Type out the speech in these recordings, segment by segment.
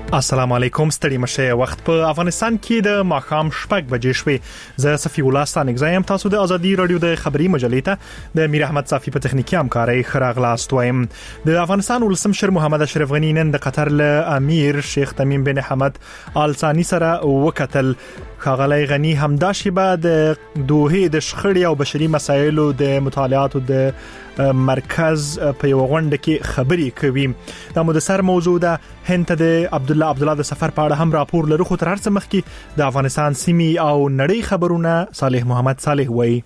السلام علیکم ستړي مشه وخت په افغانستان کې د ماښام شپږ بجې شوې زه صفی الله ستانک زایم تاسو د ازادي رادیو د خبري مجلې ته د میر احمد صافی په تخنیکی همکاري خراغلاست وایم د افغانستان ولسم شر محمد اشرف غنی نن د قطر له امیر شیخ تمیم بن حمد آل ثانی سره وکتل خاغلی غنی همدا شیبه د دوه د شخړې او بشري مسایلو د مطالعاتو د مرکز په یو غونډه کې خبري کوي دا مو د سر موضوع ده هند د عبدالله د سفر په اړه هم راپور لرو خو تر هر څه مخکې د افغانستان سیمي او نړۍ خبرونه صالح محمد صالح وایي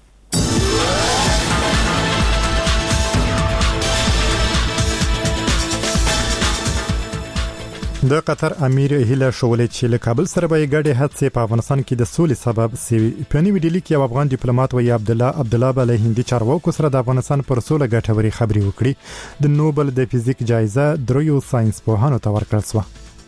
د قطر امیر هیله شولې چې له کابل سره به ګډه هڅې په افغانستان کې د سولې سبب سوي په نیو ډیلی کې یو افغان ډیپلوماټ وی عبدالله به هندي چارواکو سره د افغانستان پر سولې ګټوري خبري وکړي د نوبل د فزیک جایزه دریو ساينس پوهانو ته ورکړل شو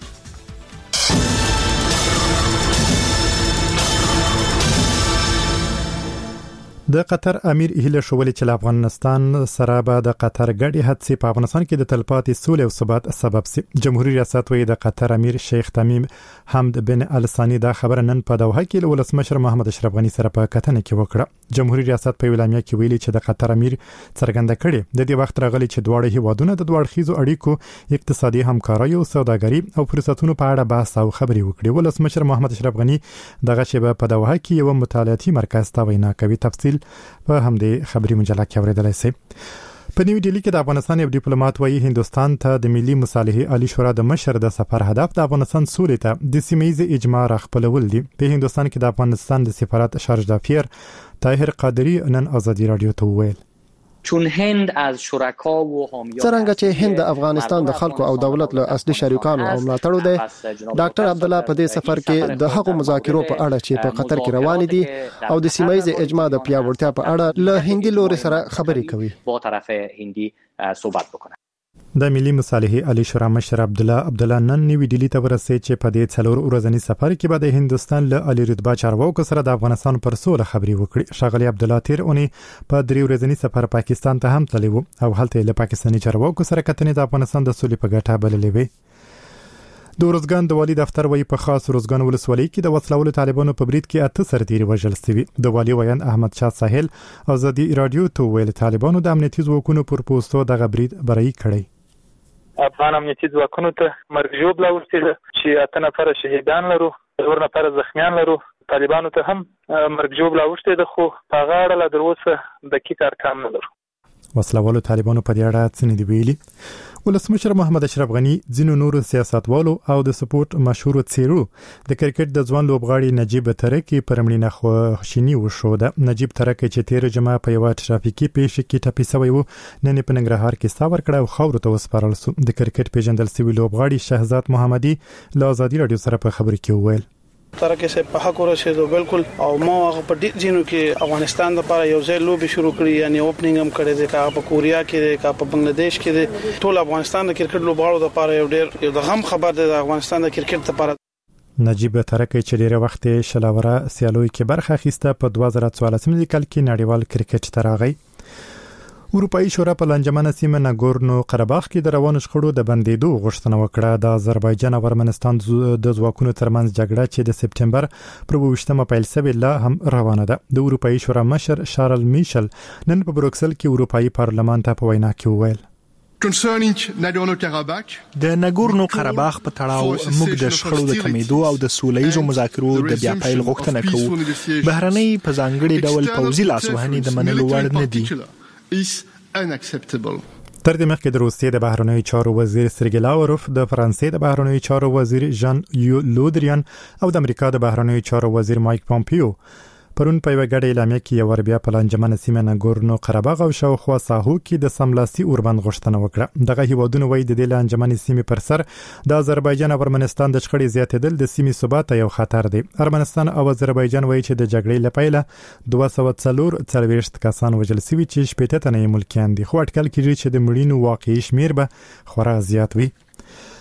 د قطر امیر هیله شولې چې افغانستان سره به د قطر ګډي هڅې په افغانستان کې د تلپاتې سولې او ثبات سبب سي جمهوریت ریاست وی د قطر امیر شیخ تمیم حمد بن آل ثانی دا خبره نن په دوحه کې ولسمشر محمد اشرف غنی سره په کتنه کې وکړه جمهوریت ریاست په اعلامیه کې ویلي چې د قطر امیر څرګنده کړي د دې وخت راغلي چې دواړه هیوادونه د دوړخیزو اړیکو اقتصادي همکاري او سوداګري او فرصتونو په اړه بحث او خبري وکړي ولسمشر محمد اشرف غنی دغه شی په دوحه کې یو مطالعاتي مرکز ته وینا کوي تفصیل په همدې خبري مجله کې اوریدلای شي په نیو ډیلی کې د افغانستان یو ډیپلوماټ وایي هندستان ته د ملي مصالحې عالی شورا د مشر د سفر هدف د افغانستان سولې ته د سیمه‌یز اجماع راخپلول دي په هندستان کې د افغانستان د سفارت شارج دافیر طاهر قادری نن ازادي رادیو ته وویل چون هند از شرکا و حامیان څنګه چې هند د افغانستان د خلکو او دولت له اصلي شریکانو او ملاتړو دی ډاکټر عبدالله په دې سفر کې د هغو مذاکرو په اړه چې په قطر کې روان دي او د سیمه‌یز اجماع د پیاوړتیا په اړه له هندي لوري سره خبرې کوي با طرف هندي صحبت بکنه د ملي مصالحې عالی شورا مشر عبدالله نن نیو ډیلی ته ورسېد چې په دې څلور ورځنی سفر کې به د هندستان له عالی رتبه چارواکو سره د افغانستان پر سوله خبري وکړي شغلی عبدالله تیر اونۍ په درې ورځنی سفر پاکستان ته هم تللی او هلته له پاکستاني چارواکو سره کتنې د افغانستان د سولې په ګټه بللې وي د روزګان د والی دفتر وایي په خاص روزګان ولسوالۍ کې د وسلوالو طالبانو په برید کې 8 سرتیري وژل شوي د والی ویان احمد شاه ساحل ازادي رادیو ته ویل طالبانو د امنیتي ځواکونو پر پوسټو د برید برای کړی افغان امنیتي ځواکونو ته مرګ ژوبله ورسېده چې 8 نفر شهیدان لرو 2 نفر زخمیان لرو طالبانو ته هم مرګ ژوبله ورسېده خو په غاړه لا دروسه دقیق ارقام نه لرو وسلوالو طالبانو په دې اړه څه نه دی ویلي ولسمشر محمد اشرف غنی ځینو نورو سیاستوالو او د سپورت مشهور څیرو د کرکټ د ځوان لوبغاړي نجیب ترکی پر مړینه خوشینی وشو د نجیب ترکی چې تیر جمعه په یو ټرافیکي پیښه کې ټپي شوی و نن په ننګرهار کې ساور کړه او خاور ته وسپارل شو د کرکټ پیژندل شوی لوبغاړي شهزاد محمدي له ازادي رادیو سره په خبرو کې وویل ترکه سه په حق ورسېدو بالکل او ما هغه په دې ځینو کې افغانستان لپاره یو ځای لوبي شروع کړی یعنی اوپننګ هم کړی دی کا په کوریا کې دی کا په بنگلاديش کې دی ټول افغانستان د کرکټ لوبغاړو لپاره یو ډېر د غم خبر دی د افغانستان د کرکټ لپاره نجیب ترکی چې ډیره وخت شلاوره سیالوي کې برخه اخیسته په 2014 کال کې نړیوال کرکټ تراغی اروپאי شورا په لنجمنه سیمه ناګورنو قرهباغ کې د روانو شخړو د بندیدو غوښتنه وکړه د آذربایجان او ارمنستان د ځواکونو ترمنځ جګړه چې د سپټمبر پر 28مه پیل شوې لا هم روانه ده د اروپאי شورا مشر شارل میشل نن په بروکسل کې اروپאי پارلمان ته په وینا کې وویل د ناګورنو قرهباغ په تړاو موږ د شخړو د کمیدو او د سولهییزو مذاکرو د بیا پیل غوښتنه کوو بهرنۍ په ځانګړي ډول پوځي لاسوهنې د منلو وړ نه دي تر دې مخکې د روسیې د بهرنیو چارو وزیر سرګی لاوروف د فرانسې د بهرنیو چارو وزیر ژان لودریان او د امریکا د بهرنیو چارو وزیر مایک پومپیو پرون په وګړې اعلامیه کې یو وربیا په لنجمنه سیمه ناګورنو قرهباغ او شاوخوا ساحو کې د سملاسي اوربند غوښتنه وکړه دغه هیوادونه وایي د لنجمنه سیمه پر سر د آذربایجان او ارمنستان د شخړې زیاتېدل د سیمې ثبات یو خطر دی ارمنستان او آذربایجان وایي چې د جګړې لپاره 240 کسان وژل شوي چې 80 تنه ملکیان دي خو اټکل کېږي چې د مړینو واقعي شمیر به خورا زیات وي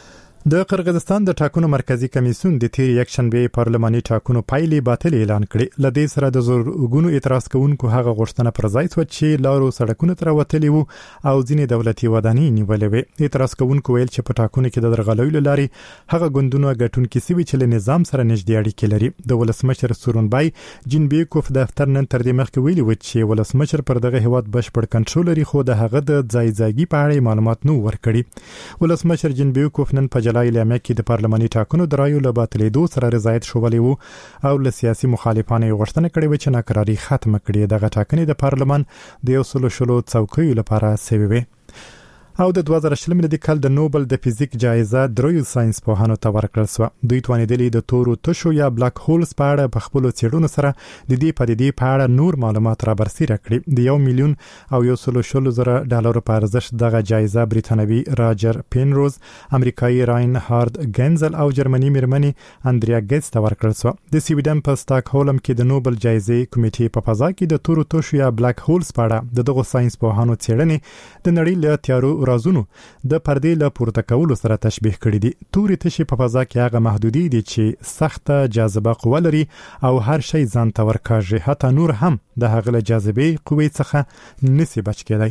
د قرغیزستان د ټاکنو مرکزی کمیسیون د تیر یک شنبه پارلماني ټاکنو پایلې باطل اعلان کړې. لدې سره د زورګونو اعتراض کوونکو هغه غوښتنه پر ځای شو چې لارو سړکونو تر وتلی وو او ځینې دولتي ودانۍ نیولې وې. اعتراض کوونکو ویل چې په ټاکنو کې د درغلۍ لاري هغه ګوندونو ګټونکي سوي چې له نظام سره نږدې اړیکې لري. د ولسمشر سورونبای جینبیکوف دفتر نن تر دې مخکې ویلي و چې ولسمشر پر دغه هیواد بشپړ کنټرول لري، خو د هغه د ځایځاګي په اړه معلومات نو ورکړي. ولسمشر جینبیکوف نن په جلای لیامه کې د پارلماني ټاکنو درایو له باطلېدو سره رضایت شولی وو او له سیاسي مخالفانو غوښتنه کړې و چې ناکراري ختمه کړي. دغه ټاکنې د پارلمان د 100 څوکیو لپاره سوي وي. او د 2020 میلادي کال د نوبل د فزیک جایزه دریو ساينس پوهانو ته ورکړل شو. دوی توانیدلي د تورو تشو یا بلاک هولز په اړه په خپل څېړنو سره د دې پدیدې په اړه نور معلومات را برسېره کړي. د 1 میلیون او 100,000 ډالر په ارزښت دغه جایزه بریتانوي راجر پینروز، امریکایي راین هارد ګنزل او جرمني میرمنې اندریا ګیتس ته ورکړل شو. د سویډن په سټاکهولم کې د نوبل جایزې کمیټې په فضا کې د تورو تشو یا بلاک هولز په اړه دغه ساينس پوهانو څېړنې د نړۍ له تیارو رازونو د پردې له پورته کولو سره تشبیه کړي دي. توري تشي په فضا کې هغه محدودي دي چې سخته جاذبه قوه لري او هر شی ځان ته ورکاږي، حتی نور هم د هغه له جاذبې قوې څخه نسی بچ کېدای.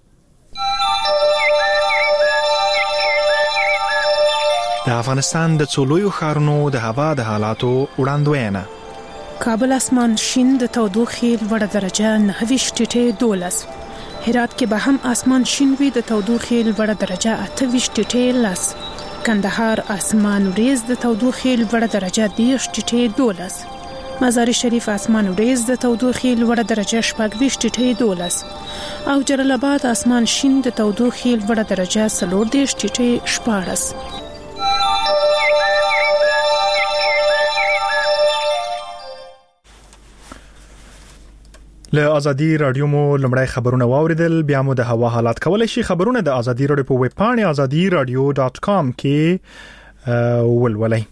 د افغانستان د څولویو ښارونو د هوا د حالاتو وړاندوینه. کابل اسمان شین د تودوخې لوړه درجه 9.12. هرات کې به هم اسمان شین وي د تودوخې لوړه درجه 28.10. کندهار اسمان وریځ د تودوخې لوړه درجه 10.12. مزار شریف اسمان وریځ د تودوخې لوړه درجه 26.12. او جلال آباد اسمان شین د تودوخې لوړه درجه 14.14. له ازادي رادیو مو لمړی خبرونه واوریدل. بیا مو د هوا حالات کولای شي خبرونه د ازادي رادیو په ویب پاڼه azadiradio.com کې ولولئ.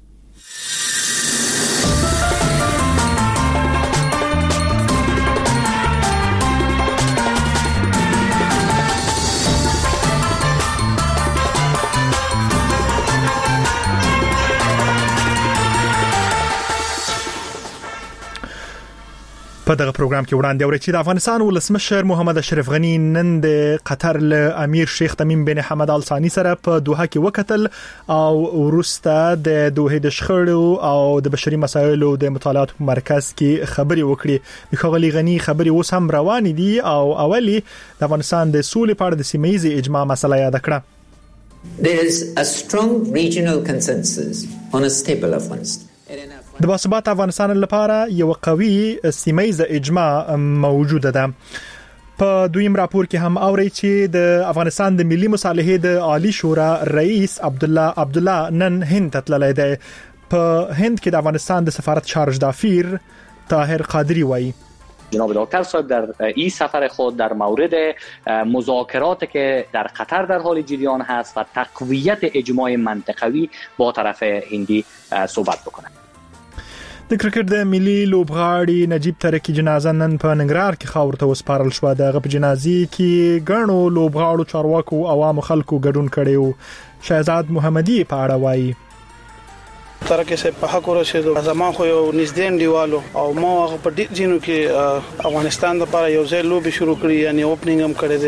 په دغه پروګرام کې وړاندې اوري چې د افغانستان ولسمشر محمد اشرف غنی نن د قطر له امیر شیخ تمیم بن حمد ال ثانی سره په دوحه کې وکتل او ورسته د دوحه د شخړو او د بشري مسایلو د مطالعات مرکز کې خبري وکړي. د خغلی غنی خبري اوس هم روان دي او اولی د افغانستان د سولې په اړه د سیمه‌یزې اجماع مسله یاد کړه. There is a strong regional consensus on a stable Afghanistan. د باثبات افغانستان لپاره یو قوي سیمه‌یزه اجماع موجوده ده. په دویم راپور کې هم اوري چې د افغانستان د ملي مصالحې د عالی شورا رئیس عبدالله نن هند تللی دی. په هند کې د افغانستان د سفارت چارج دافیر طاهر قادری وایي جناب دکتر صاحب در این سفر خود در مورد مذاکراتی که در قطر در حال جریان هست و تقویت اجماع منطقوی با طرف هندی صحبت بکنند. د کرکټ د ملي لوبغاړي نجیب ترکی جنازه نن په ننګرهار کې خاور ته وسپارل شو. د غو جنازي کې ګڼو لوبغاړو چارواکو عوام خلکو ګډون کړي. شهزاد محمدي په اړه وایي ترکه سه په حق ورسېدو زمان خو یو نږدې دیوالو او ما په دې ځینو کې افغانستان لپاره یو ځای لوبي شروع کړی یعنی اوپننګ هم کړی دی.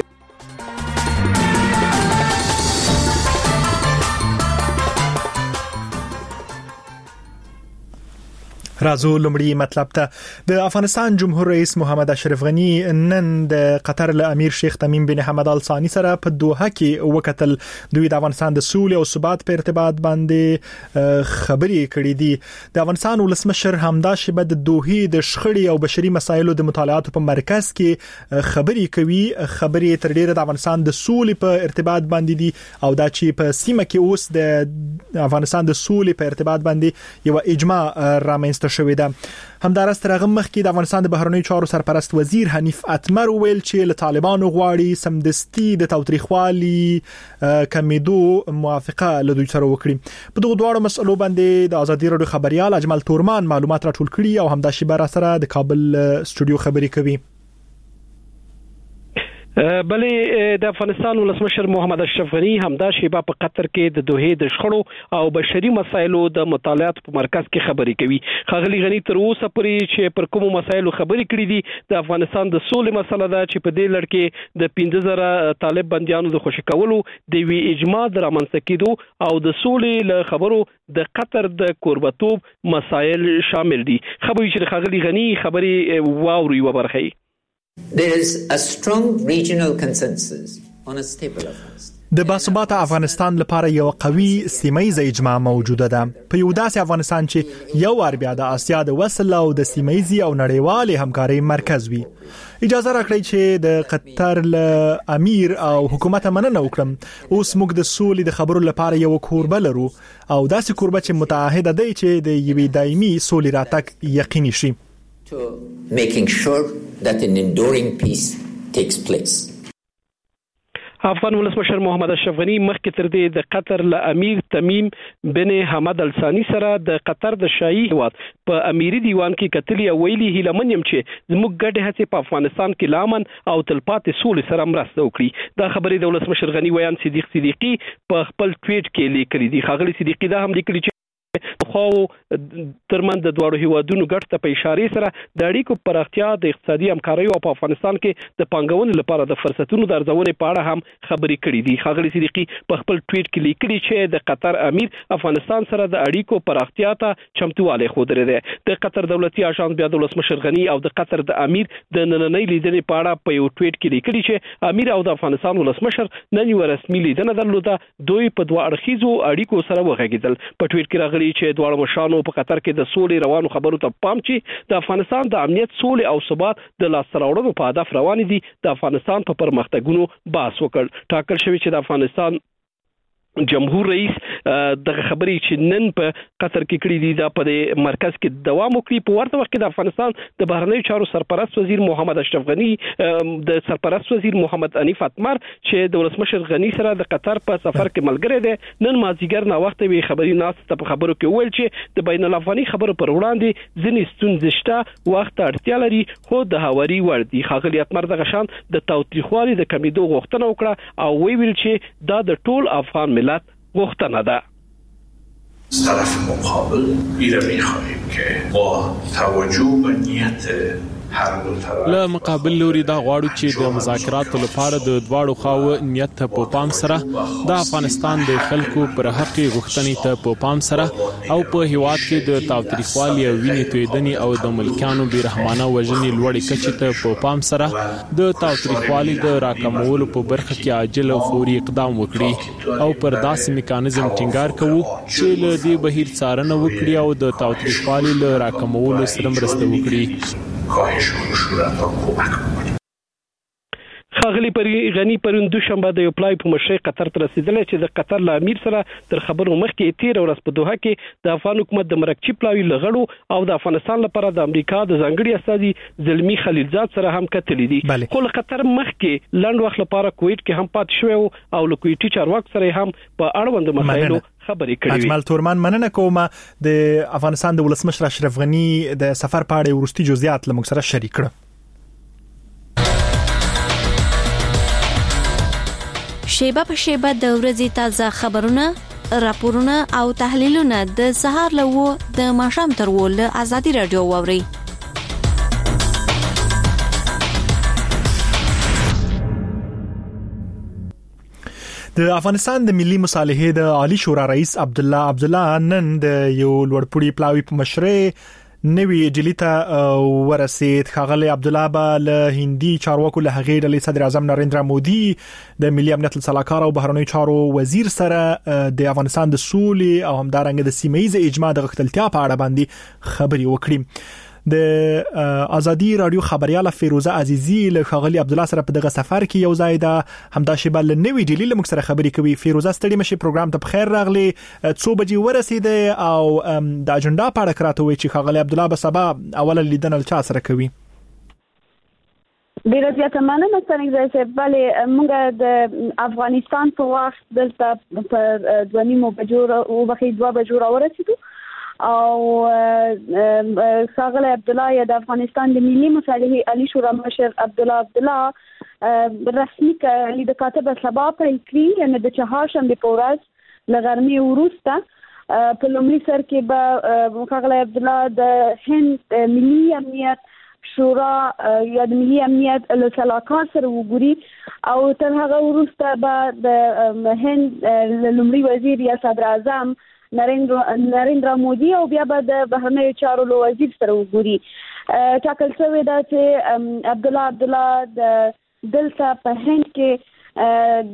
رازو لمړی مطلب ته د افغانستان جمهور رئیس محمد اشرف غنی نن د قطر له امیر شیخ تمیم بن حمد ال ثانی سره په دوحه کې وکتل. دوی د افغانستان د سولې او ثبات په ارتباط باندې خبري کړې دي. د افغانستان ولسمشر همدا شبه د دوحه د شخړې او بشري مسایلو د مطالعات په مرکز کې خبري کوي. خبري تر ډیره د افغانستان د سولې په ارتباط باندې دي او دا چې په سیمه کې اوس د افغانستان د سولې په ارتباط باندې یو اجماع رامنځته شوې ده. همدارس ترغه مخکې د افغانستان د بهرنیو چارو سرپرست وزیر حنیف اتمر ویل چې له طالبانو غواړي سمدستي د تاوتریخوالي کمیدو موافقه له دوی سره وکړي. په دغه دوه مسلو باندې د ازادي رادیو خبريال اجمل تورمان معلومات راټول کړي او همدا شی بر سره د کابل استودیو خبري کوي. بلې د افغانستان ولسمشر محمد اشرف غنی همدا شیبه په قطر کې د دوحې د شخړو او بشري مسایلو د مطالعات په مرکز کې خبرې کوي. ښاغلي غنی تر اوسه پورې چې پر کومو مسایلو خبرې کړې دي د افغانستان د سولې مسله ده چې په دې لړ کې د 15000 طالب بنديانو د خوشي کولو د وی اجماع د رامنځته کېدو او د سولې له خبرو د قطر د کوربتوب مسایل شامل دي. خبرې چې ښاغلي غنی خبرې واوري وبرخي. There is a strong regional consensus on a stable Afghanistan. د باثباته افغانستان لپاره یو قوي سیمایي اجماع موجوده ده په یو داسې افغانستان چې یو ور بیا د آسیا د وصل او د سیمایي او نړیوال همکاري مرکز وي. اجازه راکړئ چې د قطر له امیر او حکومت مننه وکړم. اوس موږ د سولې د خبرو لپاره یو کوربه لرو او داسې کوربه چې متعهد دی چې د یوې دایمي سولې راتګ یقیني شي. To making sure that an enduring peace takes place. افغان ولسمشر محمد اشرف غنی مخکې تر دې د قطر له امیر تمیم بن حمد الثانی سره د قطر د شاهي هیواد په امیري دیوان کې کتلی او ویلي هیلمن يم چې زموږ ګډه هڅې په افغانستان کې لامن او تلپاتې سولې سره مرسته وکړي. دا خبرې د ولسمشر غنی ویان صدیق صدیقی په خپل ټویټ کې لیکلي دي. ښاغلي صدیقی دا هم لیکلي چې خو ترمن د دوړو هیوادونو ګټ ته په اشاره سره د اړیکو پراختیا د اقتصادي همکارۍ او په افغانستان کې د پانګونې لپاره د فرصتونو د ارزونې په اړه هم خبرې کړې دي. ښاغلي صدیقی په خپل ټویټ کې لیکلي چې د قطر امیر افغانستان سره د اړیکو پراختیا ته چمتوالی ښودلی دی. د قطر دولتي اژانس بیا د ولسمشر غنی او د قطر د امیر د نننۍ لیدنې په اړه په یو ټویټ کې لیکلي چې امیر او د افغانستان ولسمشر نن یو رسمي لیدنه درلوده. دوی په دوه اړخیزو اړیکو سره وغږیدل. په ټویټ کې راغلي چې دواړو مشرانو په قطر کې د سولې روانو خبرو ته پام چې د افغانستان د امنیت سولې او ثبات د لاسته راوړلو په هدف روان دي د افغانستان په پرمختګونو باس وکړ. ټاکل شوی چې د افغانستان جمهور رئیس د خبرې چې نن په قطر کې کړې دي دا په مرکز کې دوام وکړي. په ورته وخت کې د افغانستان د بهرنیو چارو سرپرست وزیر محمد اشرف غنی د سرپرست وزیر محمد انیف اتمر چې د ولسمشر غنی سره د قطر په سفر کې ملګری دی نن مازیګر نه وخت وی خبري ناس ته په خبرو کې ویل چې د بین الافغاني خبرو پر وړاندې ځینې ستونزې شته وخت اړتیا لري خو د هواري ور دي. ښاغلي اتمر د غشان د تاوتریخوالي د کمیدو غوښتنه وکړه او ویل چې دا د ټول افغان ملت غوښتنه ده. طرف مقابل ایره می‌خواهیم که با توجه به نیت له مقابل لوري دا غواړو چې د مذاکراتو لپاره د دواړو خواو نیت ته په پام سره د افغانستان د خلکو پر حق غوښتنې ته په پام سره او په هیواد کې د تاوتریخوالي او وینې تویدنې او د ملکانو بیرحمانه وژنې لوړې کچې ته په پام سره د تاوتریخوالي د راکمولو په برخه کې عاجل او فوري اقدام وکړي او پر داسې میکانیزم ټینګار کوو چې له دې بهیر څارنه وکړي او د تاوتریخوالي له راکمولو سره مرسته وکړي. ښاغلي غنی پرون دوشنبه د یو پلای په مشرۍ قطر ته رسیدلی چې د قطر له امیر سره تر خبرو مخکې تیر ورځ په دوحه کې د افغان حکومت د مرکچی پلاوی لغړو او د افغانستان لپاره د امریکا د ځانګړي استازي زلمی خلیلزاد سره هم کتلې دي. خو قطر مخکې لنډ وخت لپاره کویت کې هم پات شوی او له کویتي چارواکو سره هم په اړوند مسایلو خبرې کړې. اجمل تورمان مننه کوم د افغانستان د ولسمشر اشرف غنی د سفر په اړه ورستي جزئیات له موږ سره شریک کړه. شیبه په شیبه د ورځې تازه خبرونه، راپورونه او تحلیلونه د سهار له 9 د ماښام تر 10 له ازادي رادیو واوري. د افغانستان د ملي مصالحې د عالی شورا رئیس عبدالله نن د یو لوړپوړي پلاوی په مشرۍ نوی جلیتا ورسید. ښاغلی عبدالله به له هندي چارواکو له هغې ډلې صدر اعظم نریندرا مودي د ملي امنیت سلاکار او بهرنیو چارو وزیر سره د افغانستان د سولې او همدارنګه د سیمه‌ایز اجماع د غښتلتیا په اړه باندې خبرې وکړي. د ازادي رادیو خبرياله فیروزه عزیزی له ښاغلی عبدالله سره په دغه سفر کې یو ځای ده همدا شیبه له نوې ډیلی له موږ سره خبرې کوي. فیروزه ستړي مشي پروګرام ته بخیر راغلی. 2 بجې ورسېده او د اجنډا په اړه کراته وی چې ښاغلی عبدالله به سبا اوله لیدنه چا سره کوي. ډیره زیاته مننه څنګه چې بلې موږ د افغانستان په وخت دلته په 2:30 بجو او بخې 2 بجو ورسېدو او ښاغلی عبدالله د افغانستان د ملي مصالحې عالی شورا مشر عبدالله رسمي لید کاتب سبا پیل کړي یعنی د چهارشنبه په ورځ لغرمي وروسته په لومړي سر کې به ښاغلی عبدالله د هند ملي امنیت شورا یا د ملي امنیت له سلاکار سره وګوري او تر هغه وروسته به د هند لومړي وزیر یا صدر اعظم نریندرا مودي او بیا به د بهرنیو چارو له وزیر سره وګوري. ټاکل شوی ده چې عبدالله د دلته په هند کې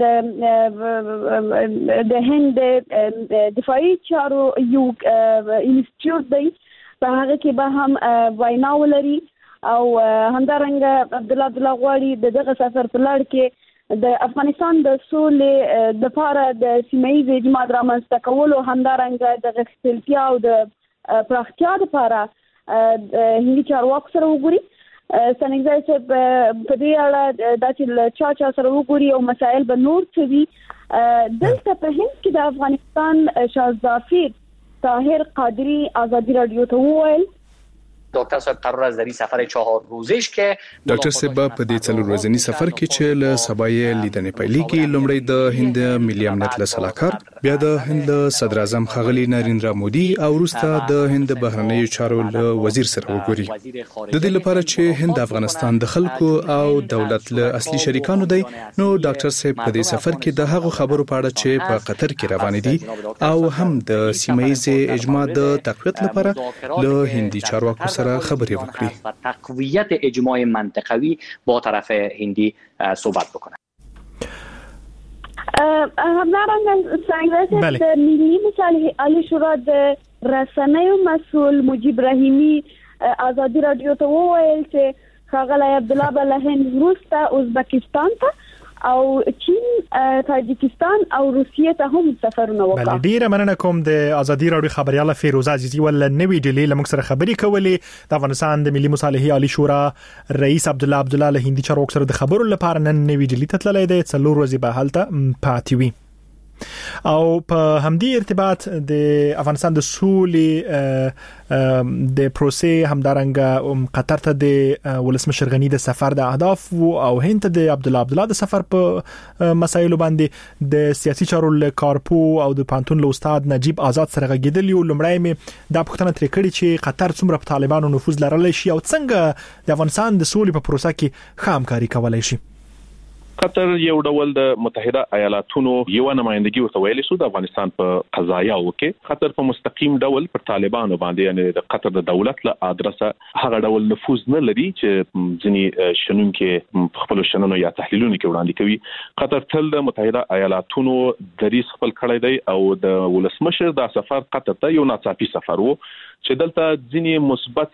د هند دفاعي چارو یو انسټیټیوټ دی په هغه کې به هم وینا ولري او همدارنګه عبدالله غواړي دغه سفر په لړ کې د افغانستان د سولې د لپاره د سیمه‌ییز اجماع رامنځته کولو همدارنګه د غښتلتیا او د پراختیا لپاره هندي چارواکو سره وګوري. ستانکزی چې په دې اړه د چا سره وګوري او مسایل به نور څه وي. دلته په هند کې د افغانستان شاهزادفیر طاهر قادری آزادی رادیو ته وویل دکتر صاحب قرار است در این سفر 4 روزش که ډاکټر صاحب په دې 4 ورځنی سفر کې چې له سبای لیدنې پیلېږي لومړی د هند ملي امنیت له سلاکار بیا د هند صدر اعظم ښاغلی نریندرا مودي او وروسته د هند بهرنیو چارو له وزیر سره وګوري. د دې لپاره چې هند افغانستان د خلکو او دولت له اصلي شریکانو دی نو ډاکټر صاحب په دې سفر کې د هغو خبرو په اړه چې په قطر کې روان دي او هم د سیمه‌ییز اجماع د تقویت لپاره له هندي چارواکو خبرې وکړي. تقویت اجماع منطقوي با طرف هندی صحبت بکنه. همدارنګه څنګه چې ملي مصالحه عالی شورا د رسنیو مسؤل مجيب رحیمی آزادی رادیو ته وویل چې ښاغلی عبدالله به له هند وروسته ازبکستان ته او چین تاجکستان او روسیې ته هم سفرونه وکړي. بل ډیره مننه کوم د ازادي رادیو خبرياله فیروزه عزیزی ول نوې ډیلې لمک سره خبري کولې د افغانستان د ملي مصالحه عالی شورا رئیس عبدالله له هندي چارواکو سره د خبرو لپاره نن نوې ډیلې ته تللی دی 4 ورځې به هلته پاتې وي. او په همدې ارتباط د افغانستان د سولې د پروسې همدارنګه قطر ته د ولسمشر غنی د سفر د اهداف او هند ته د عبدالله د سفر په مسایلو باندې د سیاسي چارو کارپو او د پانتون له استاد نجیب آزاد سره غږیدلی او لمړی مې د پښتنه تر کړي چې قطر څومره په طالبانو نفوذ لرلی شي او څنګه د افغانستان د سولې په پروسه کې همکاري کولای شي. قطر یو ډول د متحده ایالاتونو یو نمائندګي ورته ویلې شو د افغانستان په قضایاو کې قطر په مستقیم ډول پر طالبانو باندې یعنی د قطر د دولت له ادرسه هغه ډول نفوذ نه لري چې ځینی شنونکو خپل شننو یا تحلیلونو کې وړاندې کوي. قطر تل د متحده ایالاتونو دریس خپل کړی دی او د ولسمشر د سفر قطر ته یو ناڅاپي سفر وو چې دلته ځینی مثبت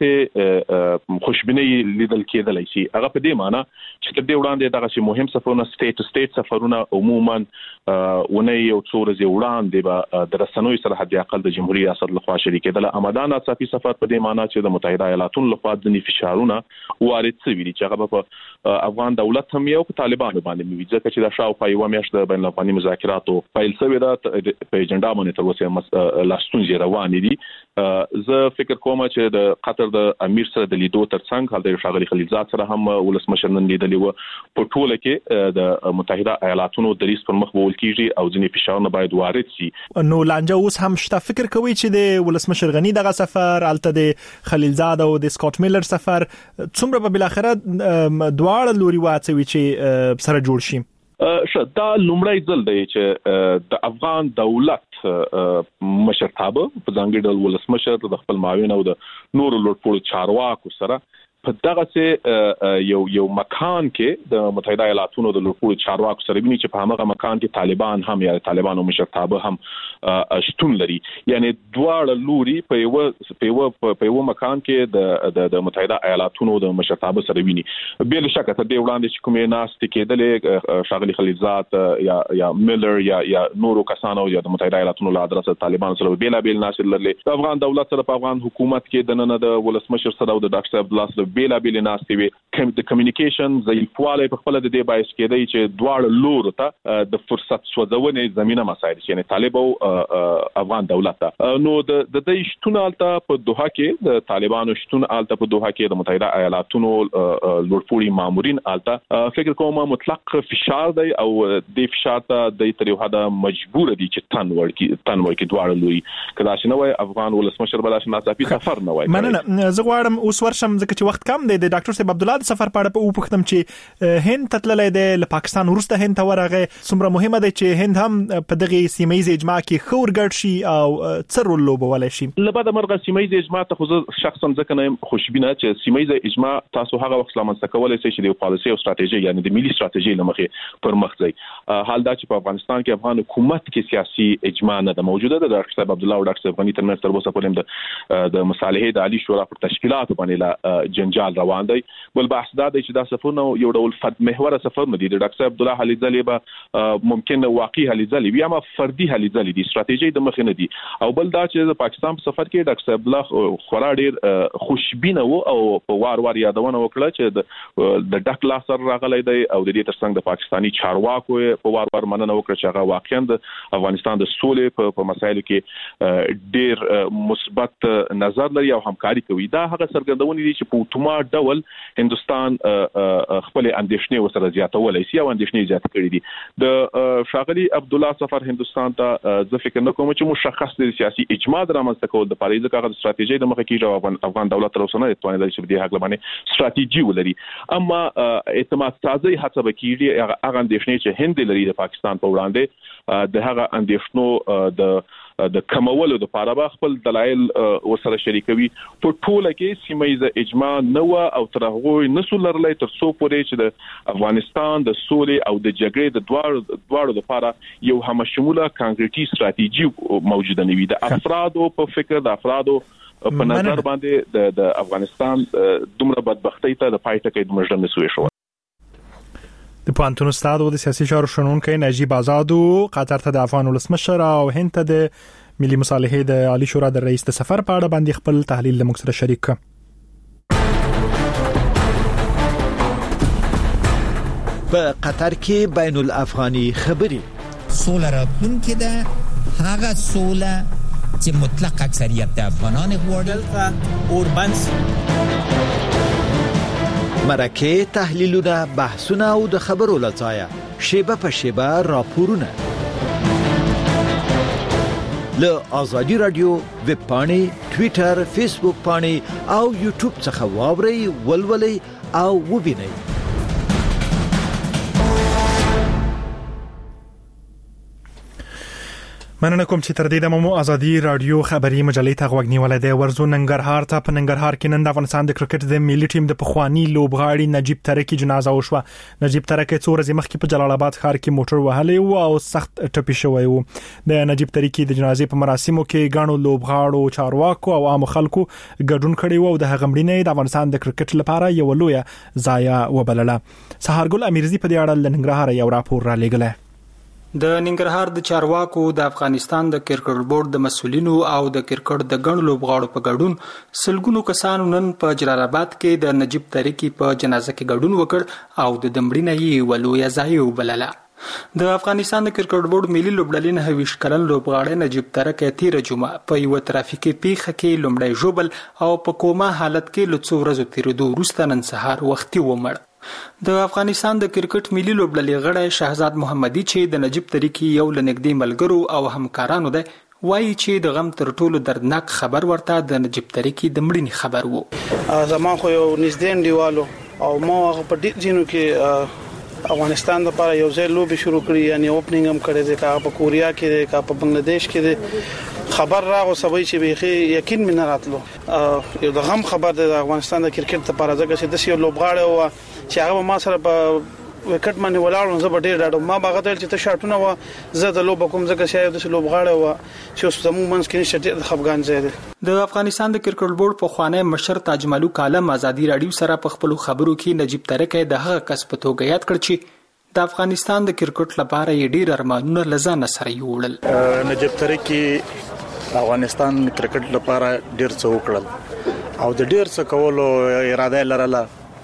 خوشبینۍ لیدل کېدلای شي. هغه په دې معنی چې تر دې وړاندې دغه مهم سفرونه سټیټ ټو سټیټ سفرونه عموما ونه یو څو ورځې وړاندې به د رسنوي سره حد اقل د جمهوریت ریاست لخوا شریکېدل. آمدان ناڅاپي سفر په دې معنی چې د متحده ایالاتونو لخوا ځینی فشارونه وارد شوي دي چې هغه په افغان دولت هم یو په طالبانو باندې موي ځکه چې د شاوخوا یو میاشت د بین الافغاني مذاکراتو پیل شوی دا په اجنډا باندې تر اوسه لاستونځي روان دي. زه فکر کوم چې د قطر د امیر سره د لیدو ترڅنګ هلته ښاغلي خلیلزاد سره هم ولسمشر نن لیدلی و په ټوله کې د متحده ایالاتونو د ریس پر مخ وول کیږي او ځینې فشارونه باید وارد شي. نو لانجه اوس هم شته فکر کوي چې د ولسمشر غنی دغه سفر الته د خلیلزاد او د سکاٹ میلر سفر څومره په بل اخر دواړه لوري واڅوي چې سره جوړ شي. دا لومړی ځل دی چې د افغان دولت مشرتابه په ځانګړي ډول ولسمشر د خپل معاون او د نورو لوړپوړو چارواکو سره په دغه یو مکان کې د متحده ایالاتونو د لوړپوړو چارواکو سره ویني چې په هغه مکان کې طالبان هم یا طالبانو مشرتابه هم شتون لري. یعنی دواړه لوري په یو مکان کې د متحده ایالاتونو د مشرتابه سره ویني. بل شک ته د وړاندې چې کومه ناس کېدلې ښاغلي خلیلزاد یا میلر یا نورو کسانو یا د متحده ایالاتونو له ادرسه طالبان سره بیلابل ناس لري. د افغان دولت سره په افغان حکومت کې د نن د ولسمشر سره او د ډاکټر عبدالله سره بیلابل ناس وي کمیونیکیشن ضعیفواله په خپل د دې باعث کېدای چې دواړه لور ته د فرصت سوځونې زمينه مسایل چې طالب او افغان دولت نو د دې شتون آلته په دوحه کې د طالبانو شتون آلته په دوحه کې د متحده ایالاتونو لوړپوړي مامورین آلته فکر کوم مطلق فشار دی او د فشار ته د تریو حدا مجبور دي چې تن ورکی دواړه لوی کله چې نوې افغان ولسمشر بلاش ناڅاپي سفر نه وای مننه زه غواړم اوس ورشم ځکه چې وخت کم دی د ډاکټر صاحب عبد الله د سفر په اړه په وپختم چې هند تتللې دی له پاکستان ورسته هند ته ورغه څومره مهمه ده چې هند هم په دغه سیمایي اجماع کې خورګړ شي او څرول لوبول شي لبا د مرغه سیمایي اجماع ته خو شخصا ځکه نه خوشبینه چې سیمایي اجماع تاسو هغه وخت لامل کولای شي چې د پالیسي او ستراتیژي یعنی د ملي ستراتیژي لمخې پر مخ ځي حال دا چې په افغانستان کې افغان حکومت کې سیاسي اجماع نه ده موجوده ده ډاکټر صاحب عبد الله او ډاکټر صاحب غنی ترمنځ تر اوسه پورې د مصالحې د عالی شورا پر تشکیلات باندې لا جنجال روان دی بل بحث دا دی چې دا سفرونه یو ډول فد محور سفر نه دي د ډاکټر صاحب عبد الله علي ځلې به ممکن واقعي علي ځلې بیا ما فردي علي ځلې دي ستراتیژي د مخ نه دي او بل دا چې د پاکستان په سفر کې ډاکټر صاحب عبد الله خورا ډیر خوشبینه وو او په وار یادونه وکړه چې د ډک لاس سره راغلی دی او د دې ترڅنګ د پاکستاني چارواکو په وار مننه وکړه چې هغه واقعا د افغانستان د سولې په مسایلو کې ډیر مثبت نظر لري او همکاري کوي دا هغه څرګندونه دي چې په اتومات ډول هندستان خپل اندېښنې وسره زیاتولای شي او اندېښنې زیات کړې دي د شاغلي عبد الله سفر هندستان ته زه فکر نه کوم چې مشخص د سیاسي اجماع درامسته کول د پاریز کاغذ ستراتیژي د مخه کې افغان دولت تر اوسه نه توانیدل چې د هغه باندې ستراتیژي ولري اما اعتماد سازي هڅه وکړي هغه اندېښنې چې هند لري د پاکستان په وړاندې د هغه اندېښنو د کمولو د لپاره خپل دلایل ورسره شریکوي په ټوله کې سیمایي اجماع نو او تر هغه نسو لرلې تر څو پورې چې د افغانستان د سولې او د جګړې د دواړو لپاره یو همشموله کانکریټي ستراتیژي موجوده نوي د افرادو په فکر د افرادو په نظر باندې د افغانستان دومره بدبختی ته د پایټه کې د مجرم نسوي شو د پوهنتون استاد او د سیاسي چارو شنونکو نجیب آزادو قطر ته د افغان ولسمشر او هند ته د ملي مصالحې د عالی شورا د رئیس د سفر په اړه باندې خپل تحلیل له موږ سره شریک کړ. په قطر کې بین الافغاني خبرې سوله راتلونکې ده هغه سوله چې مطلق اکثریت د افغانان غواړي اوربنس مرکه تحلیلونه بحثونه او د خبرو لځایه شیبه په شیبه راپورونه له آزادی رادیو ویب پاڼې ټوئیټر فیسبوک پاڼې او یوټیوب څخه واورئ ولولئ او وبینئ. مننه کوم چې تر دې د مو آزادی رادیو خبری مجلې ته غوږ نیولای دی. ورزو ننګرهار ته په ننګرهار کې نن د افغانستان د کرکټ د ملي ټیم د پخوانی لوبغاړي نجیب ترکی جنازه وشوه. نجیب ترکی څو ورځې مخکې په جلال آباد ښار کې موټر وهلی او سخت ټپي شوی و. د نجیب ترکی د جنازې په مراسمو کې غاڼو لوبغاړو چارواکو او عام خلکو ګډون کړي وو او د هغه مړینې د افغانستان د کرکټ لپاره یو لوی ضایعه وبلله. سهارګل امیرزي په دې اړه له ننګرهار یو راپور را لېږلی. د ننګرهار د چارواکو د افغانستان د کرکټ بورډ د مسولینو او د کرکټ د ګڼ لوبغاړو په ګډون سلګونو کسانو نن په جلال آباد کې د نجیب ترکی په جنازه کې ګډون وکړ او د دمړینه یې ولوی ضایعه وبلله. د افغانستان د کرکټ بورډ ملي لوبډلې 29 کلن لوبغاړی نجیب ترکی تیر جمعه په یو ترافیکي پیښه کې لومړی ژوبل او په کومه حالت کې لڅو ورځې تیرېدو وروسته نن سهار وختي ومړ. د افغانستان د کرکټ ملي لوبډلې غړی شهزاد محمدي چې د نجیب ترکی یو لنګدي ملګرو او همکارانو دی وایي چې د غم تر ټولو دردناک خبر ورته د نجیب ترکی د مړینې خبر وو. زما خو یو نږدې انډیوالو او ما هغه په دې ځینو کې افغانستان لپاره یو ځای لوبي شروع کړی یعنی اوپننګ هم کړی دی کا په کوریا کې دی کا په بنگلاديش کې دی. خبر راغو سبای چې بيخي یقین مې نه راتلو یو د غم خبر د افغانستان د کرکټ لپاره ځکه چې د سیو لوبغاړي او چې هغه ما سره په وکټ باندې ولاړ زه به ډیر ډاډم ما باغ ته چې ته شاټونه و زه د لوب کوم ځکه چې د لوبغاړي او چې زموږ منځ کې نشته د خفګان ځای دی. د افغانستان د کرکټ بورډ په خوانه مشر تاج ملک عالم آزادی رادیو سره په خپل خبرو کې نجیب ترکی د هغه کس په توګه یاد کړ چې د افغانستان د کرکټ لپاره یې ډیر ارمانونه لزان سره یوړل. نجیب ترکی افغانستان کرکټ لپاره ډیر څه وکړل او د ډیر څه کولو اراده لرله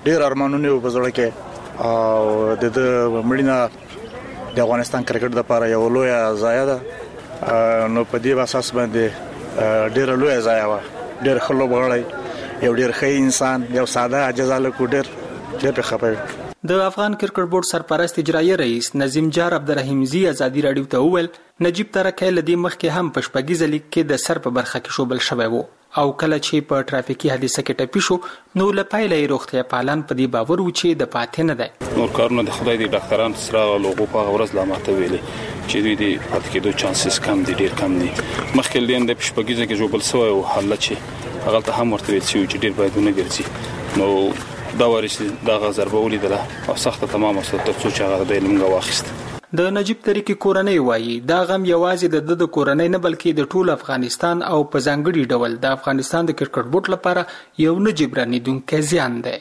ډېر ارمانونه په زړه کې او د مړینه د افغانستان کرکټ لپاره یو لوی ضایعه ده. نو په دې اساس باندې ډېر لوی ضایعه و. ډېر خلک وغړی یو ډېر ښه انسان یو ساده عجزاله کو ډېر په خپه. د افغان کرکټ بورډ سرپرست اجرایی رئیس نظیم جار عبدالرحیمزی ازادي رادیو ته وویل نجیب ترکی لدی مخکې هم په شپږیزه لیګ کې د سر په برخه کې شوبل شوی وو او کله چې په ټرافیکي حادثه کې ټپي شو نو لپاره یې روغتیا پالن په دې باور و چې د پاتې نه دی. نور کارونه د خدای دی ډاکټران سره لوغو په ورځ لا ماته ویلي چې دوی دی پاتې کېدو چانسز کم دي ډیر کم دي. مخکې لین د شپږیزه کې جوړبل سو او حالت چې هغه ته هم ورته ویل چې ډیر باید نه ګرځي. نو دا ورسې دا غزربه ولیدله او سخته تمامه سره تر څو چې هغه د علم واخیست. د نجیب ترکی کورنۍ وایي دا غم یوازې د کورنۍ نه بلکې د ټول افغانستان او په ځانګړي ډول د افغانستان د کرکټ بورډ لپاره یو نه جبرانیدونکی زیان دی.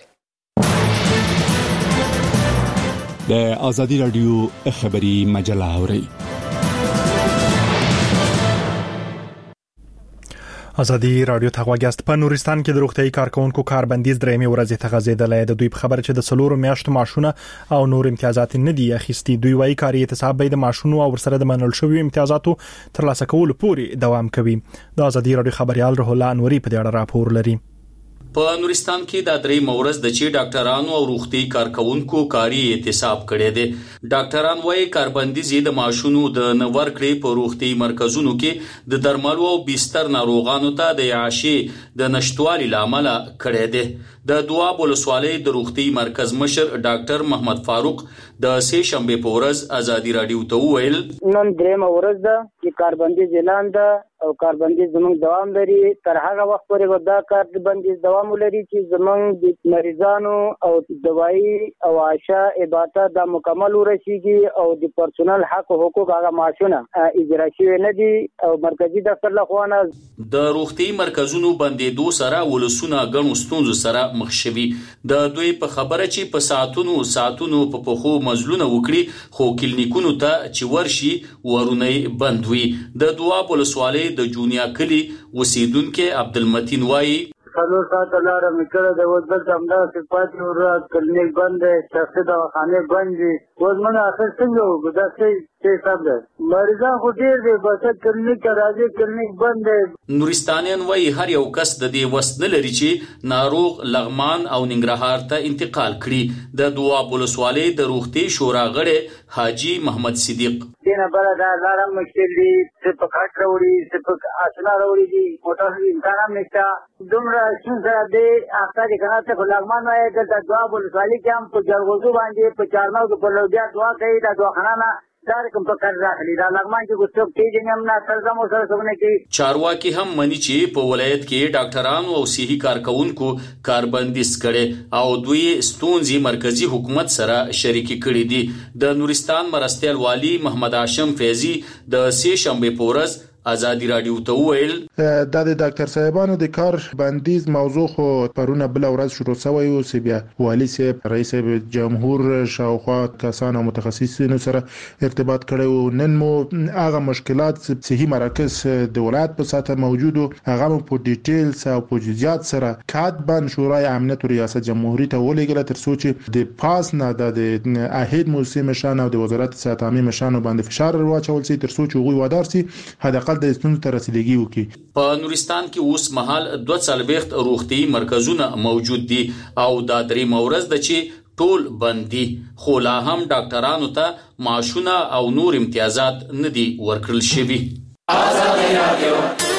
د آزادي رادیو خبری مجله اوري. ازادي رادیو ته غواګست. په نورستان کې د روغتي کارکونکو کاربندیز درېمې ورځې ته غځېدلې. د دوی په خبره چې د څلورو میاشتو معاشونه او نور امتیازات نه دي اخیستي. دوی وايي کاري اعتصاب به د معاشونو او ورسره د منل شویو امتیازاتو ترلاسه کولو پورې دوام کوي. د ازادي رادیو خبريال روح الله انوري په دې اړه راپور لري. په نورستان کې د درې مورز د چې ډاکټرانو او روغتي کارکونکو کاري اعتصاب کړي دي. ډاکټران وايي کاربندیز د معاشونو د نور کړي په روغتي مرکزونو کې د درملو او بستر ناروغانو ته د عاشي د نشټوالي لامل کړي دي. د دواب ولسوالۍ د روغتي مرکز مشر ډاکټر محمد فاروق د سه شنبه په ورځ ازادي رادیو ته وویل نن درېمه ورځ ده چې کاربندیز اعلان ده او کاربندیز زموږ دوام لري تر هغه وخت پورې دا کاربندیز دوام لري چې زموږ د مریضانو او دوايي او عاشا عبادت د مکمل ورسیږي او د پرسونل حق او حقوق هغه معاشونه اجرا شوی نه دي او مرکزی دفتر له خوانه د روغتي مرکزونو بندیدو سره ولسونه غنو ستونزو سره مخ شوي. د دوی په خبره چې په ساعتونو په پخو مزلونه وکړي خو کلینیکونو ته چې ورشي ورونه بند وي. د دواب ولسوالۍ د جونیا کلی وسیدونکو عبدالمتین وایي څلور ساعت لاره میکړه د وځل همدا صفات او کلینیک بند شخصي دواخانه بند دي. وزمنه اخر څنګه وګداسي چې حساب ده مریضان خو ډیر دي بس کلینیک راځي کلینیک بند دي. نورستانیان وایي هر یو کس د دې وس نه لري چې ناروغ لغمان او ننګرهار ته انتقال کړي. د دواب ولسوالۍ د روغتي شورا غړي حاجی محمد صدیق دینه بل دا لاره مشکل دي چې په کاټ وروړي چې په اسنا وروړي دي موټر امکان نشته دومره څنګه دې اخته کنه ته لغمان وایي د دواب ولسوالۍ کې هم په جرغوزو باندې په چارناو په لوبیا دوا کوي د دواخانه دار کوم په کار راغلي دا لغمان کې ګوتو کې جنم نه ترجمه سره څنګه کې چارواکي هم مني چې په ولایت کې ډاکټرانو او صحي کارکونکو کاربندیز کړي او دوی ستونزې مرکزی حکومت سره شریک کړي دي. د نورستان مرستیال والی محمد هاشم فیضی د سه شنبه په ورځ ازادي رادیو ته ویل د ډاکټر صاحبانو د کار بندیز موضوع خو پرونه بل ورځ شروع شوی او سی بیا والی صاحب رئیس جمهور شاوخوا کسان او متخصصینو سره ارتباط کړي او نن مو هغه مشکلات صحي مراکز د ولایت په ساته موجود او هغه په ډیټیلز او په جزئیات سره کاتبان شورای امنیت ریاست جمهوریت ته ولېږل تر څو چې د پاس نه د اهید موسسه مشان او د وزارت صحت عامه مشان باندې فشار واچول سي تر څو چې غوي ودار سي هدا د ستونزو تر رسیدګي وکړي. په نورستان کې اوس مهال 240 روغتي مرکزونه موجود دي او دا درې مورز د چې ټول بندي خو لا هم ډاکټرانو ته معاشونه او نور امتیازات نه دي ورکړل شوي. آزادي رادیو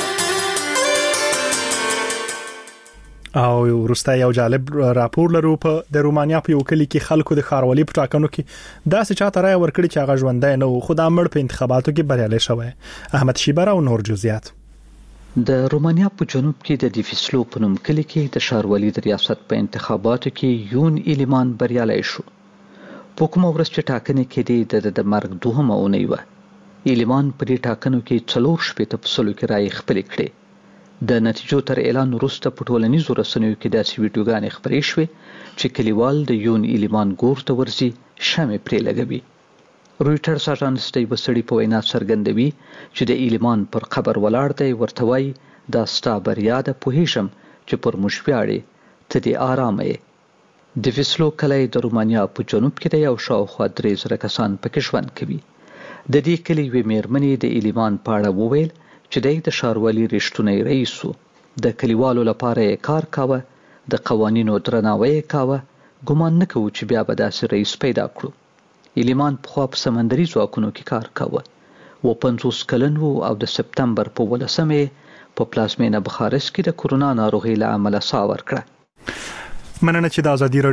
او ورسته یو جالب راپور لرو په د رومانیا په یو کلی کې خلکو د خاروالي په ټاکنو کې داسې چاته راي ورکړي چې هغه ژوندای نه و خو د امر په انتخاباتو کې بریالي شوی. احمد شیبر او نور جزئیات. د رومانیا په جنوب کې د دیفیسلو په نوم کلی کې د ښاروالي د ریاست په انتخاباتو کې یون ایلیمان بریالي شو. په کومه ورځ چې ټاکنې کېدې د مرګ دوهمه اونۍ وه. ایلیمان په دې ټاکنو کې 4% کې راي خپل کړي. د نتیجو تر اعلان وروسته په ټولنیزو رسنیو کې داسې ویډیوګانې خپرې شوې چې کلیوال د یون ایلیمان ګور ته ورځي شمع پرې لګوي. رویټرز اژانس د یوه سړي په وینا څرګندوي چې د ایلیمان پر قبر ولاړ دی ورته وایي دا ستا بریا ده پوهېږم چې پر موږ ویاړې ته دې ارامه یې. د ویسلو کلی د رومانیا په جنوب کې دی او شاوخوا 3,000 کسان پکې ژوند کوي. د دې کلي یوې میرمنې د ایلیمان په اړه وویل چې دی د ښاروالي رښتونی رئیس و. د کلیوالو لپاره یې کار کاوه، د قوانینو درناوی یې کاوه. ګمان نه کوو چې بیا به داسې رئیس پیدا کړو. ایلیمان پخوا په سمندري ځواکونو کې کار کاوه. و 50 کلن و او د سپتمبر په 18 په پلازمینه بخارست کې د کورونا ناروغۍ له امله ساه ورکړه. مننه چې د ازادي